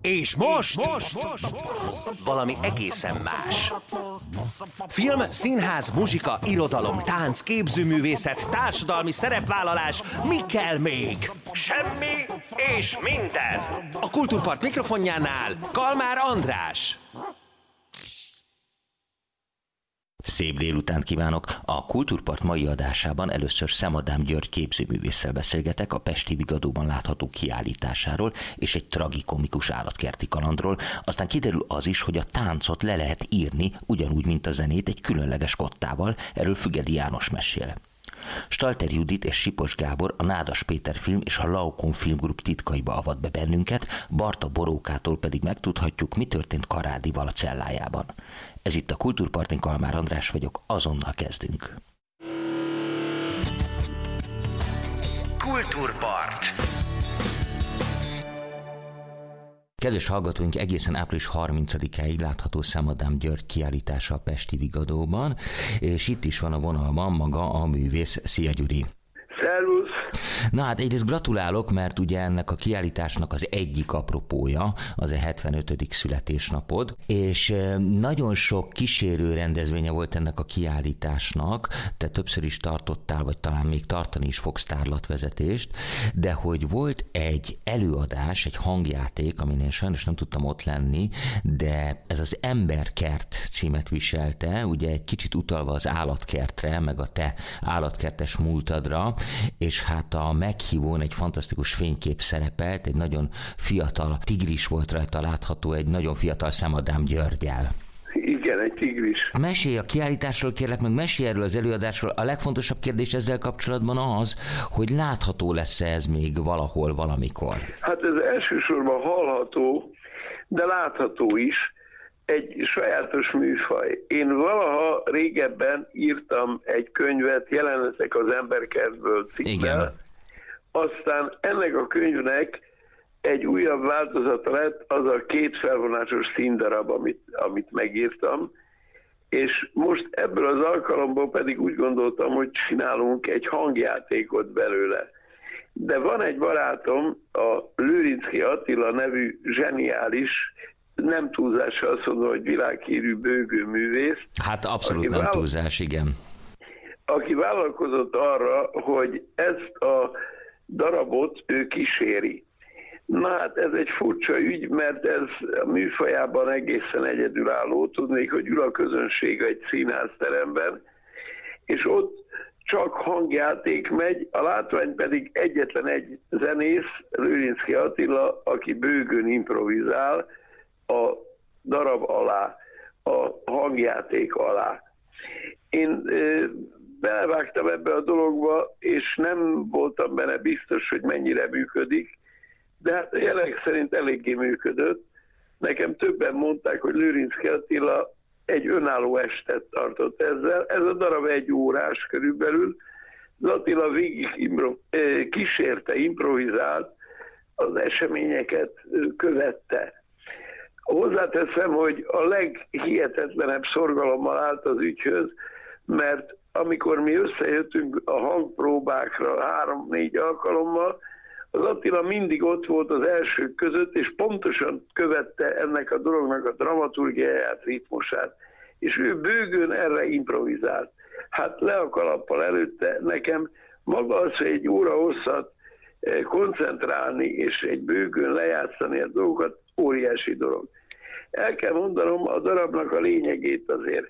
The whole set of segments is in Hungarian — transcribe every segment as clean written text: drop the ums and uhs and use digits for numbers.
És most valami egészen más. Film, színház, muzsika, irodalom, tánc, képzőművészet, társadalmi szerepvállalás, mi kell még? Semmi és minden. A Kultúrpart mikrofonjánál Kalmár András. Szép délutánt kívánok! A Kultúrpart mai adásában először Szemadám György képzőművésszel beszélgetek a Pesti Vigadóban látható kiállításáról és egy tragikomikus állatkerti kalandról, aztán kiderül az is, hogy a táncot le lehet írni, ugyanúgy, mint a zenét, egy különleges kottával, erről Fügedi János mesél. Stalter Judit és Sipos Gábor a Nádas Péter Film és a Laukon Filmgrup titkaiba avat be bennünket, Barta Borókától pedig megtudhatjuk, mi történt Karádival a cellájában. Ez itt a Kultúrpartin, Kalmár András vagyok, azonnal kezdünk. Kultúrpart. Kedves hallgatóink, egészen április 30-áig látható Szemadám György kiállítása a Pesti Vigadóban, és itt is van a vonalban maga a művész. Szia, Gyuri! Szervusz! Na hát egyrészt gratulálok, mert ugye ennek a kiállításnak az egyik apropója az a 75. születésnapod, és nagyon sok kísérő rendezvénye volt ennek a kiállításnak, te többször is tartottál, vagy talán még tartani is fogsz tárlatvezetést, de hogy volt egy előadás, egy hangjáték, amin én sajnos nem tudtam ott lenni, de ez az Emberkert címet viselte, ugye egy kicsit utalva az állatkertre, meg a te állatkertes múltadra, és hát a meghívón egy fantasztikus fénykép szerepelt, egy nagyon fiatal tigris volt rajta látható, egy nagyon fiatal Szemadám Györggyel. Igen, egy tigris. Mesélj a kiállításról, kérlek, meg mesélj erről az előadásról. A legfontosabb kérdés ezzel kapcsolatban az, hogy látható lesz-e ez még valahol, valamikor? Hát ez elsősorban hallható, de látható is. Egy sajátos műfaj. Én valaha régebben írtam egy könyvet, Jelenetek az Emberkertből címmel. Igen. Aztán ennek a könyvnek egy újabb változata lett az a 2 felvonásos színdarab, amit megírtam, és most ebből az alkalomból pedig úgy gondoltam, hogy csinálunk egy hangjátékot belőle. De van egy barátom, a Lőrincki Attila nevű zseniális, nem túlzással azt mondom, hogy világhírű bőgőművész. Hát abszolút nem túlzás, igen. Aki vállalkozott arra, hogy ezt a darabot ő kíséri. Na hát ez egy furcsa ügy, mert ez a műfajában egészen egyedülálló. Tudnék, hogy ül a közönség egy színházteremben, és ott csak hangjáték megy, a látvány pedig egyetlen egy zenész, Lőrincki Attila, aki bőgőn improvizál, a darab alá, a hangjáték alá. Én belevágtam ebbe a dologba, és nem voltam benne biztos, hogy mennyire működik, de hát a jelek szerint eléggé működött. Nekem többen mondták, hogy Lőrincki Attila egy önálló estet tartott ezzel. Ez a darab 1 órás körülbelül. Az Attila végig kísérte, improvizált, az eseményeket követte. Hozzáteszem, hogy a leghihetetlenebb szorgalommal állt az ügyhöz, mert amikor mi összejöttünk a hangpróbákra 3-4 alkalommal, az Attila mindig ott volt az elsők között, és pontosan követte ennek a dolognak a dramaturgiáját, ritmusát. És ő bőgőn erre improvizált. Hát le a kalappal előtte, nekem maga az, hogy 1 óra hosszat koncentrálni, és egy bőgőn lejátszani a dolgokat, óriási dolog. El kell mondanom a darabnak a lényegét azért.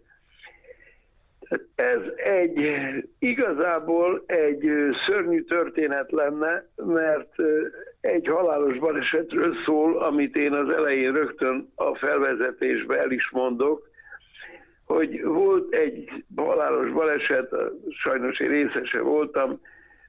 Ez igazából egy szörnyű történet lenne, mert egy halálos balesetről szól, amit én az elején rögtön a felvezetésben el is mondok, hogy volt egy halálos baleset, sajnos én részese voltam,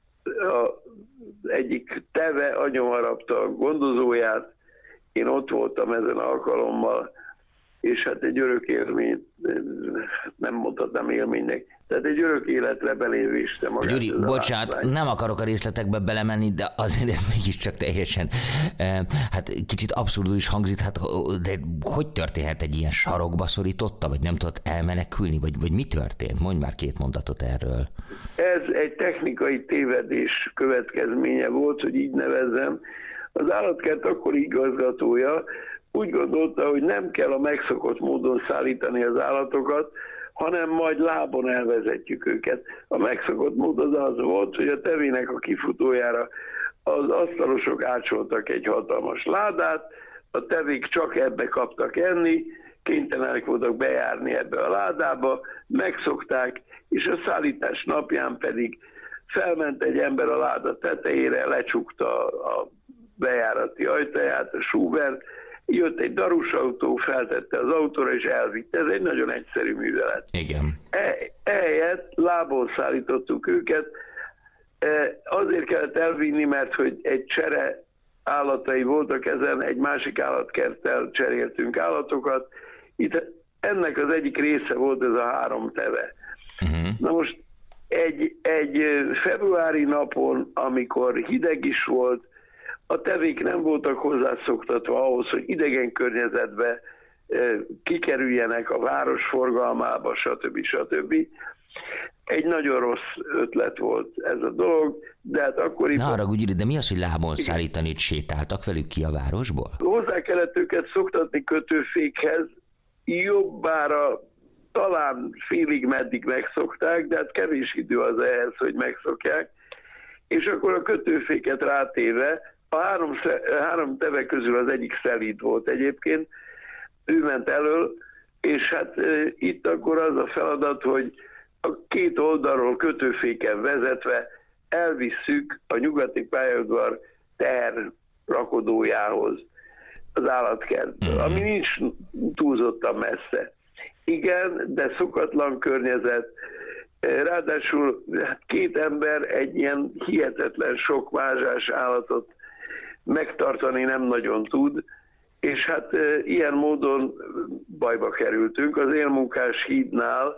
egyik teve agyonharapta a gondozóját, én ott voltam ezen alkalommal, és hát egy örök élmény, nem mondhatnám élménynek, tehát egy örök életre belévéstem magát. Gyuri, bocsánat, nem akarok a részletekbe belemenni, de azért ez mégiscsak teljesen, hát kicsit abszurdul is hangzik, hát, de hogy történhet, egy ilyen sarokba szorította, vagy nem tudott elmenekülni, vagy mi történt? Mondj már 2 mondatot erről. Ez egy technikai tévedés következménye volt, hogy így nevezzem. Az állatkert akkori igazgatója úgy gondolta, hogy nem kell a megszokott módon szállítani az állatokat, hanem majd lábon elvezetjük őket. A megszokott mód az volt, hogy a tevének a kifutójára az asztalosok átsoltak egy hatalmas ládát, a tevék csak ebbe kaptak enni, kénytelenek voltak bejárni ebbe a ládába, megszokták, és a szállítás napján pedig felment egy ember a láda tetejére, lecsukta a bejárati ajtaját, a súvert, jött egy darusautó, feltette az autóra és elvitte. Ez egy nagyon egyszerű művelet. Igen. Ehelyett lábon szállítottuk őket. Azért kellett elvinni, mert hogy egy csere állatai voltak ezen, egy másik állatkerttel cseréltünk állatokat. Itt ennek az egyik része volt ez a 3 teve. Na most egy februári napon, amikor hideg is volt, a tevék nem voltak hozzászoktatva ahhoz, hogy idegen környezetbe kikerüljenek a város forgalmába, stb. Egy nagyon rossz ötlet volt ez a dolog, de hát akkoriban... Ne haragudj, de mi az, hogy lábon szállítani, sétáltak velük ki a városból? Hozzá kellett őket szoktatni kötőfékhez, jobbára talán félig meddig megszokták, de hát kevés idő az ehhez, hogy megszokják, és akkor a kötőféket rátéve, a három teve közül az egyik szelíd volt egyébként, ő ment elől, és hát itt akkor az a feladat, hogy a 2 oldalról kötőféken vezetve elvisszük a nyugati pályaudvar rakodójához az állatkertből, ami nincs túlzottan messze. Igen, de szokatlan környezet, ráadásul 2 ember egy ilyen hihetetlen sok mázsás állatot megtartani nem nagyon tud, és hát ilyen módon bajba kerültünk. Az Élmunkás hídnál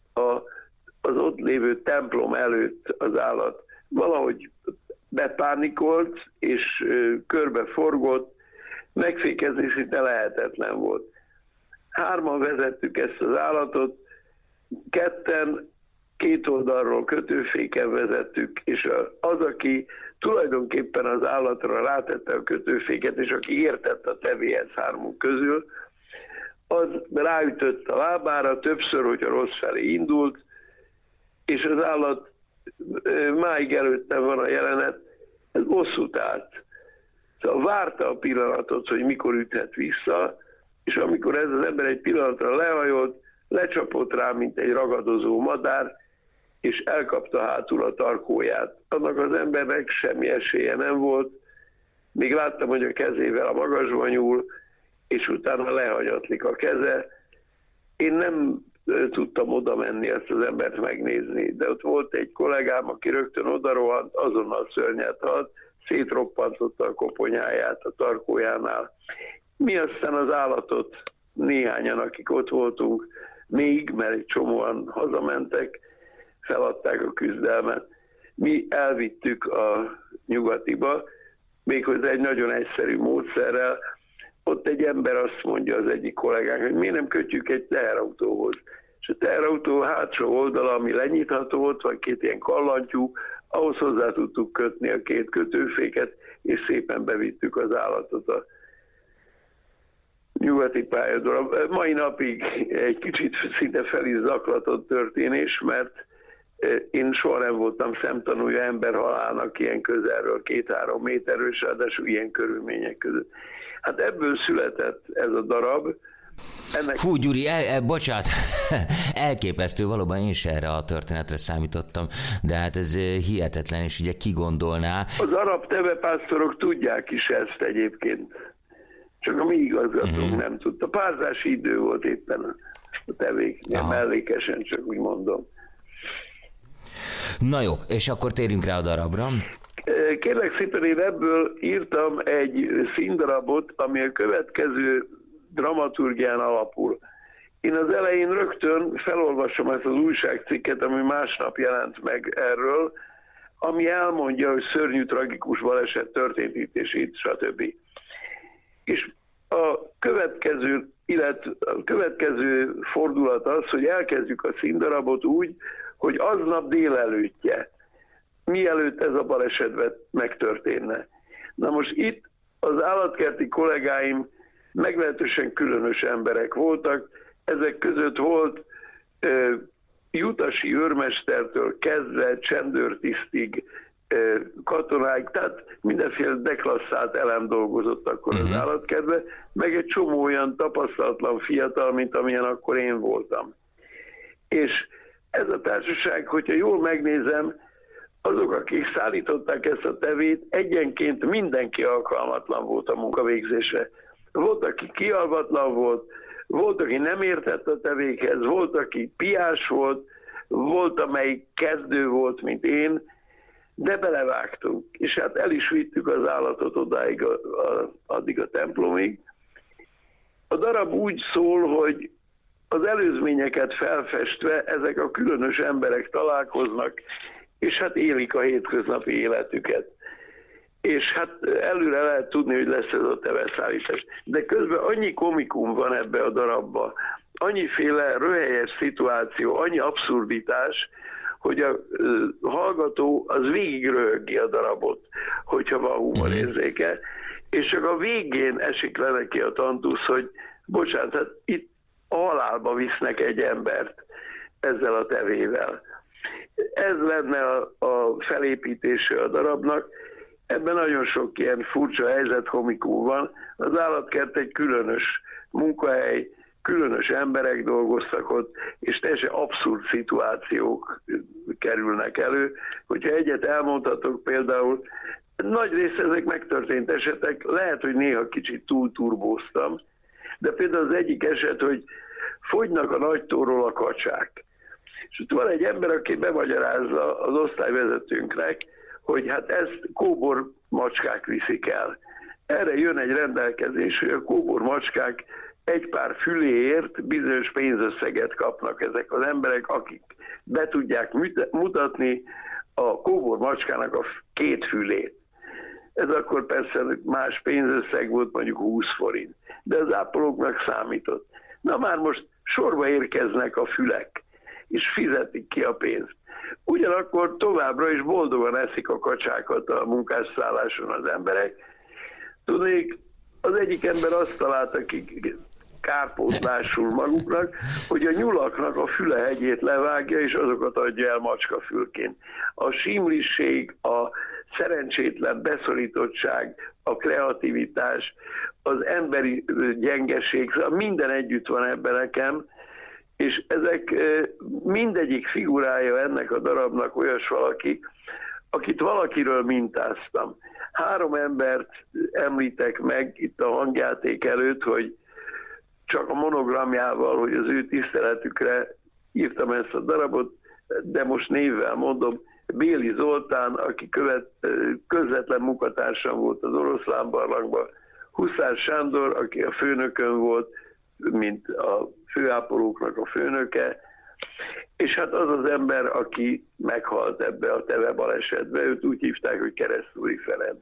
az ott lévő templom előtt az állat valahogy bepánikolt, és körbeforgott, megfékezni szinte lehetetlen volt. 3-an vezettük ezt az állatot, 2-en 2 oldalról kötőféken vezettük, és az, aki tulajdonképpen az állatra rátette a kötőféket, és aki értett a tevéhez 3 közül, az ráütött a lábára többször, hogyha rossz felé indult, és az állat, máig előtte van a jelenet, ez bosszút állt. Szóval várta a pillanatot, hogy mikor üthet vissza, és amikor ez az ember egy pillanatra lehajolt, lecsapott rá, mint egy ragadozó madár, és elkapta hátul a tarkóját. Annak az embernek semmi esélye nem volt, még láttam, hogy a kezével a magasba nyúl, és utána lehagyatlik a keze. Én nem tudtam oda menni ezt az embert megnézni, de ott volt egy kollégám, aki rögtön odarohant, azonnal szörnyet halt, szétroppantotta a koponyáját a tarkójánál. Mi aztán az állatot, néhányan, akik ott voltunk, még, mert egy csomóan hazamentek, feladták a küzdelmet. Mi elvittük a nyugatiba, méghozzá egy nagyon egyszerű módszerrel. Ott egy ember azt mondja az egyik kollégánk, hogy miért nem kötjük egy teherautóhoz. És a teherautó hátsó oldala, ami lenyitható, ott van 2 ilyen kallantyú, ahhoz hozzá tudtuk kötni a 2 kötőféket, és szépen bevittük az állatot a nyugati pályaudvarra. Mai napig egy kicsit szinte fel is zaklatott történés, mert én soha nem voltam szemtanúja emberhalálnak ilyen közelről, 2-3 méterről, és ráadásul ilyen körülmények között. Hát ebből született ez a darab. Fú, Gyuri, bocsánat, elképesztő, valóban én is erre a történetre számítottam, de hát ez hihetetlen, és ugye ki gondolná. Az arab tevepásztorok tudják is ezt egyébként, csak a mi igazgatónk nem tudta. Párzási idő volt éppen a tevéknél, mellékesen, csak úgy mondom. Na jó, és akkor térjünk rá a darabra. Kérlek szépen, én ebből írtam egy színdarabot, ami a következő dramaturgián alapul. Én az elején rögtön felolvasom ezt az újságcikket, ami másnap jelent meg erről, ami elmondja, hogy szörnyű, tragikus baleset történt itt és itt, stb. És a következő fordulat az, hogy elkezdjük a színdarabot úgy, hogy aznap délelőttje, mielőtt ez a baleset megtörténne. Na most itt az állatkerti kollégáim meglehetősen különös emberek voltak. Ezek között volt jutasi őrmestertől kezdve csendőrtisztig, katonák, tehát mindenféle deklasszált elem dolgozott akkor az állatkertben, meg egy csomó olyan tapasztalatlan fiatal, mint amilyen akkor én voltam. És ez a társaság, hogyha jól megnézem, azok, akik szállították ezt a tevét, egyenként mindenki alkalmatlan volt a munkavégzésre. Volt, aki kialvatlan volt, volt, aki nem értett a tevékhez, volt, aki piás volt, volt, amelyik kezdő volt, mint én, de belevágtunk, és hát el is vittük az állatot odáig, addig a templomig. A darab úgy szól, hogy az előzményeket felfestve ezek a különös emberek találkoznak, és hát élik a hétköznapi életüket. És hát előre lehet tudni, hogy lesz ez a teveszállítás. De közben annyi komikum van ebbe a darabba, annyiféle röhelyes szituáció, annyi abszurditás, hogy a hallgató az végig röhögi a darabot, hogyha van humorérzéke, és csak a végén esik le neki a tantusz, hogy bocsánat, hát itt a halálba visznek egy embert ezzel a tevével. Ez lenne a felépítése a darabnak. Ebben nagyon sok ilyen furcsa helyzet, komikum van. Az állatkert egy különös munkahely, különös emberek dolgoztak ott, és teljesen abszurd szituációk kerülnek elő. Hogyha egyet elmondhatok, például nagy rész ezek megtörtént esetek, lehet, hogy néha kicsit túlturbóztam, de például az egyik eset, hogy fogynak a nagytóról a kacsák. És ott van egy ember, aki bemagyarázza az osztályvezetőnknek, hogy hát ezt kóbor macskák viszik el. Erre jön egy rendelkezés, hogy a kóbor macskák egy pár füléért bizonyos pénzösszeget kapnak ezek az emberek, akik be tudják mutatni a kóbor macskának a 2 fülét. Ez akkor persze más pénzösszeg volt, mondjuk 20 forint, de az ápolóknak számított. Na már most sorba érkeznek a fülek, és fizetik ki a pénzt. Ugyanakkor továbbra is boldogan eszik a kacsákat a munkásszálláson az emberek. Tudnék, az egyik ember azt találta ki kárpótlásul maguknak, hogy a nyulaknak a fülehegyét levágja, és azokat adja el macskafülként. A símlisség, a szerencsétlen beszorítottság, a kreativitás, az emberi gyengeség, minden együtt van ebben nekem, és ezek mindegyik figurája ennek a darabnak olyas valaki, akit valakiről mintáztam. 3 embert említek meg itt a hangjáték előtt, hogy csak a monogramjával, hogy az ő tiszteletükre írtam ezt a darabot, de most névvel mondom, Béli Zoltán, aki közvetlen munkatársam volt az Oroszlánbarlangban, Huszár Sándor, aki a főnökön volt, mint a főápolóknak a főnöke, és hát az az ember, aki meghalt ebbe a teve balesetbe, őt úgy hívták, hogy Keresztúri Ferenc.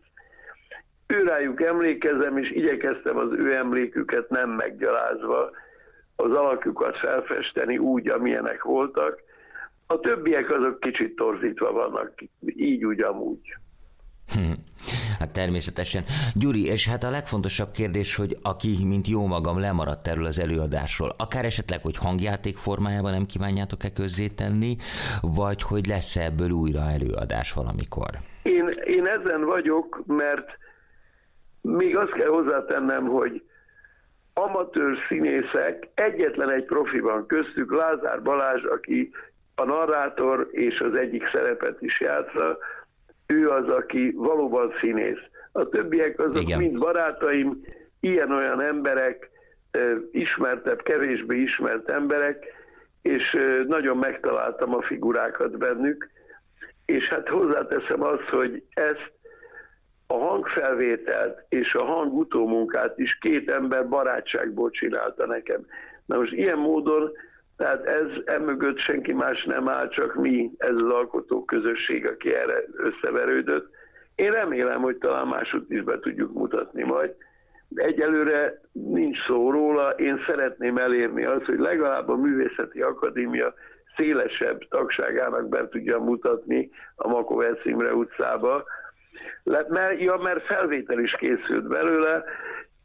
Őrájuk emlékezem, és igyekeztem az ő emléküket nem meggyalázva, az alakjukat felfesteni úgy, amilyenek voltak. A többiek azok kicsit torzítva vannak, így úgy amúgy. Hát természetesen. Gyuri, és hát a legfontosabb kérdés, hogy aki, mint jó magam, lemaradt erről az előadásról, akár esetleg, hogy hangjáték formájában nem kívánjátok-e közzétenni, vagy hogy lesz ebből újra előadás valamikor? Én ezen vagyok, mert még azt kell hozzátennem, hogy amatőr színészek, egyetlen egy profi van köztük, Lázár Balázs, aki a narrátor és az egyik szerepet is játsza, ő az, aki valóban színész. A többiek azok igen, mind barátaim, ilyen-olyan emberek, ismertebb, kevésbé ismert emberek, és nagyon megtaláltam a figurákat bennük, és hát hozzáteszem azt, hogy ezt a hangfelvételt és a hangutómunkát is 2 ember barátságból csinálta nekem. Na most ilyen módon, tehát ez emögött senki más nem áll, csak mi, ez az alkotó közösség, aki erre összeverődött. Én remélem, hogy talán másutt is be tudjuk mutatni majd. Egyelőre nincs szó róla, én szeretném elérni azt, hogy legalább a Művészeti Akadémia szélesebb tagságának be tudja mutatni a Makovec Imre utcába, mert felvétel is készült belőle,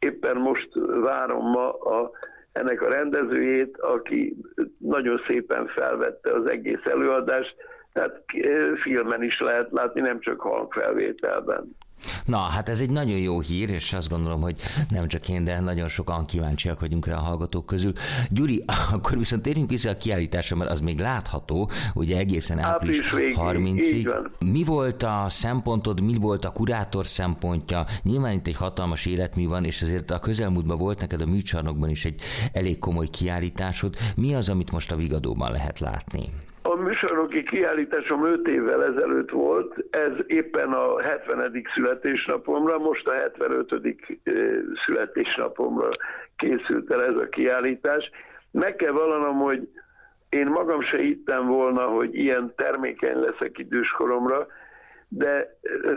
éppen most várom ma ennek a rendezőjét, aki nagyon szépen felvette az egész előadást, tehát filmen is lehet látni, nem csak hangfelvételben. Na, hát ez egy nagyon jó hír, és azt gondolom, hogy nem csak én, de nagyon sokan kíváncsiak vagyunk rá a hallgatók közül. Gyuri, akkor viszont térjünk vissza a kiállításra, mert az még látható, ugye egészen április 30-ig. Mi volt a szempontod, mi volt a kurátor szempontja? Nyilván itt egy hatalmas életmű van, és azért a közelmúltban volt neked a műcsarnokban is egy elég komoly kiállításod. Mi az, amit most a Vigadóban lehet látni? A műcsarnoki kiállításom 5 évvel ezelőtt volt, ez éppen a 70. születésnapomra, most a 75. születésnapomra készült el ez a kiállítás. Meg kell vallanom, hogy én magam se hittem volna, hogy ilyen termékeny leszek időskoromra, de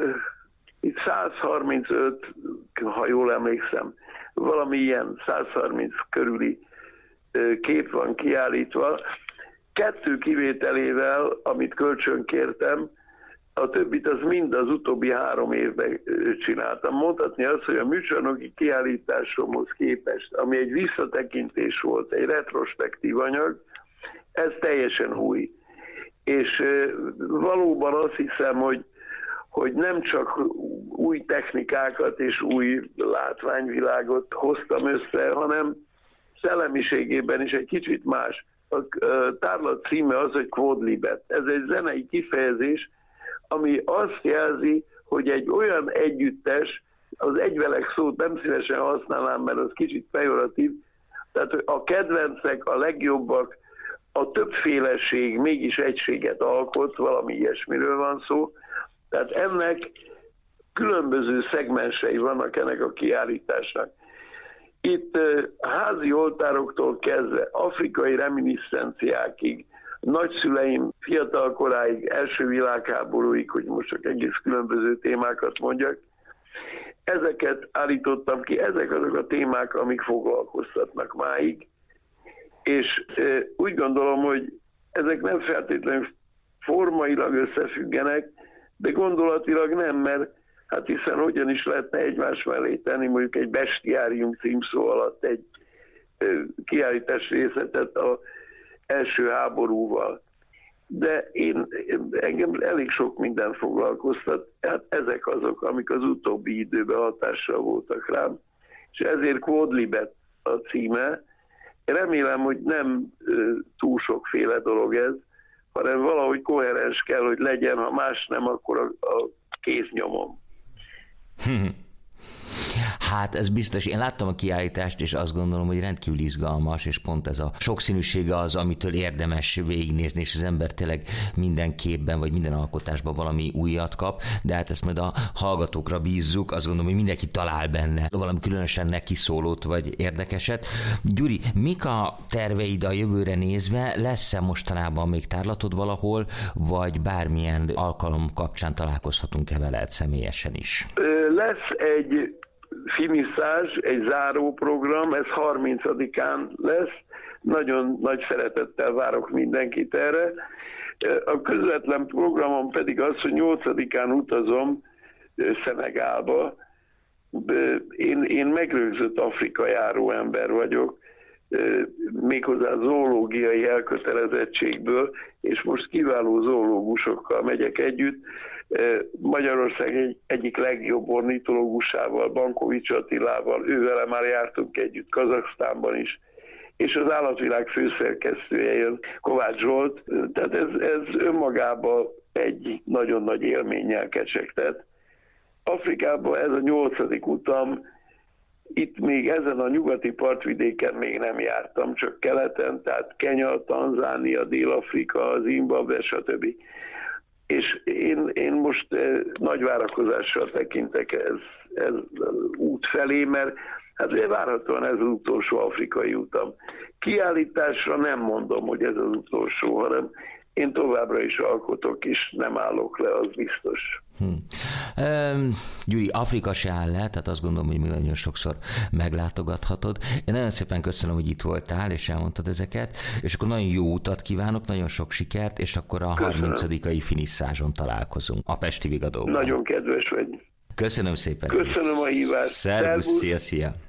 itt 135, ha jól emlékszem, valami ilyen 130 körüli kép van kiállítva, 2 kivételével, amit kölcsönkértem, a többit az mind az utóbbi 3 évben csináltam. Mondhatni azt, hogy a műcsarnoki kiállításomhoz képest, ami egy visszatekintés volt, egy retrospektív anyag, ez teljesen új. És valóban azt hiszem, hogy nem csak új technikákat és új látványvilágot hoztam össze, hanem szellemiségében is egy kicsit más. A tárlat címe az, hogy Quodlibet. Ez egy zenei kifejezés, ami azt jelzi, hogy egy olyan együttes, az egyvelek szót nem szívesen használnám, mert az kicsit pejoratív, tehát a kedvencek, a legjobbak, a többféleség mégis egységet alkot, valami ilyesmiről van szó. Tehát ennek különböző szegmensei vannak ennek a kiállításnak. Itt házi oltároktól kezdve afrikai reminiszenciákig, nagyszüleim fiatalkoráig, első világháborúig, hogy most csak egész különböző témákat mondjak, ezeket állítottam ki, ezek azok a témák, amik foglalkoztatnak máig, és úgy gondolom, hogy ezek nem feltétlenül formailag összefüggenek, de gondolatilag nem, mert hát hiszen hogyan is lehetne egymás mellé tenni mondjuk egy bestiárium címszó alatt egy kiállítás részletet az első háborúval. De engem elég sok minden foglalkoztat, hát ezek azok, amik az utóbbi időben hatással voltak rám, és ezért Quodlibet a címe. Remélem, hogy nem túl sokféle dolog ez, hanem valahogy koherens kell, hogy legyen, ha más nem, akkor a kéznyomom. Hát ez biztos. Én láttam a kiállítást, és azt gondolom, hogy rendkívül izgalmas, és pont ez a sokszínűsége az, amitől érdemes végignézni, és az ember tényleg minden képben, vagy minden alkotásban valami újat kap, de hát ezt majd a hallgatókra bízzuk, azt gondolom, hogy mindenki talál benne valami különösen neki szólót, vagy érdekeset. Gyuri, mik a terveid a jövőre nézve? Lesz-e mostanában még tárlatod valahol, vagy bármilyen alkalom kapcsán találkozhatunk-e veled személyesen is? Lesz egy finiszázs, egy záróprogram, ez 30-án lesz, nagyon nagy szeretettel várok mindenkit erre. A közvetlen programom pedig az, hogy 8-án utazom Szenegálba. Én megrögzött Afrika járó ember vagyok, méghozzá zoológiai elkötelezettségből, és most kiváló zoológusokkal megyek együtt. Magyarország egyik legjobb ornitológusával, Bankovics Attilával, ővele már jártunk együtt Kazaksztánban is, és az Állatvilág főszerkesztője jön, Kovács Zsolt, tehát ez önmagában egy nagyon nagy élménnyel kecsegtet. Afrikában ez a 8. utam, itt még ezen a nyugati partvidéken még nem jártam, csak keleten, tehát Kenya, Tanzánia, Dél-Afrika, Zimbabwe, stb. És én most nagy várakozással tekintek ez út felé, mert hát ugye várhatóan ez az utolsó afrikai utam. Kiállításra nem mondom, hogy ez az utolsó, hanem én továbbra is alkotok, és nem állok le, az biztos. Gyuri, Afrika se áll le, tehát azt gondolom, hogy még nagyon sokszor meglátogathatod. Én nagyon szépen köszönöm, hogy itt voltál, és elmondtad ezeket, és akkor nagyon jó utat kívánok, nagyon sok sikert, és akkor a 30. finiszázson találkozunk a Pesti Vigadóban. Nagyon kedves vagy. Köszönöm szépen. Köszönöm a hívást. Szervusz, szia.